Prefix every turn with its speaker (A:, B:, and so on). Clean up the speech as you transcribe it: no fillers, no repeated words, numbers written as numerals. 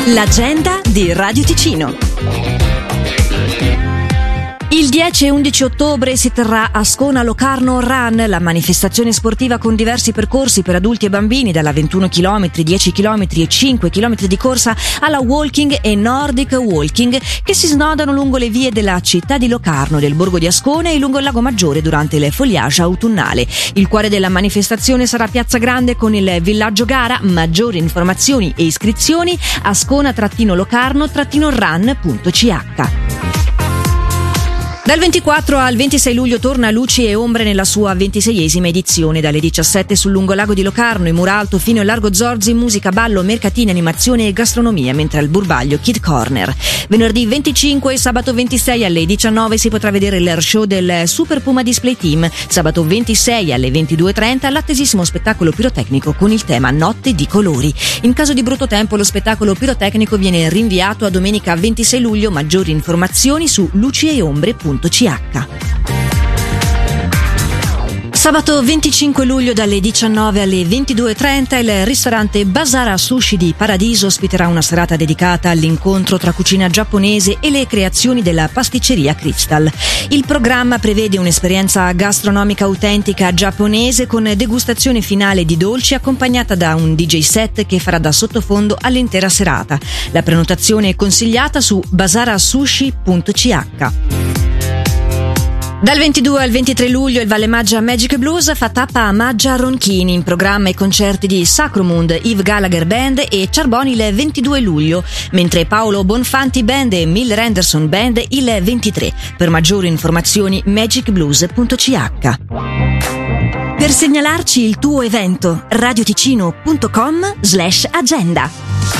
A: L'agenda di Radio Ticino. Il 10 e 11 ottobre si terrà Ascona Locarno Run, la manifestazione sportiva con diversi percorsi per adulti e bambini, dalla 21 km, 10 km e 5 km di corsa alla walking e Nordic walking, che si snodano lungo le vie della città di Locarno, del borgo di Ascona e lungo il Lago Maggiore durante il foliage autunnale. Il cuore della manifestazione sarà Piazza Grande con il villaggio gara. Maggiori informazioni e iscrizioni ascona-locarno-run.ch. Dal 24 al 26 luglio torna Luci e Ombre nella sua 26esima edizione. Dalle 17 sul lungolago di Locarno, in Muralto fino al Largo Zorzi, musica, ballo, mercatini, animazione e gastronomia, mentre al Burbaglio Kid Corner. Venerdì 25 e sabato 26 alle 19 si potrà vedere l'air show del Super Puma Display Team. Sabato 26 alle 22.30 l'attesissimo spettacolo pirotecnico con il tema Notte di colori. In caso di brutto tempo lo spettacolo pirotecnico viene rinviato a domenica 26 luglio. Maggiori informazioni su lucieombre.ch. Sabato 25 luglio dalle 19 alle 22.30 il ristorante Basara Sushi di Paradiso ospiterà una serata dedicata all'incontro tra cucina giapponese e le creazioni della pasticceria Crystal. Il programma prevede un'esperienza gastronomica autentica giapponese con degustazione finale di dolci accompagnata da un DJ set che farà da sottofondo all'intera serata. La prenotazione è consigliata su basarasushi.ch. Dal 22 al 23 luglio il Valle Maggia Magic Blues fa tappa a Maggia Ronchini, in programma i concerti di Sacromund, Yves Gallagher Band e Charboni il 22 luglio, mentre Paolo Bonfanti Band e Miller Anderson Band il 23. Per maggiori informazioni magicblues.ch. Per segnalarci il tuo evento radioticino.com/agenda.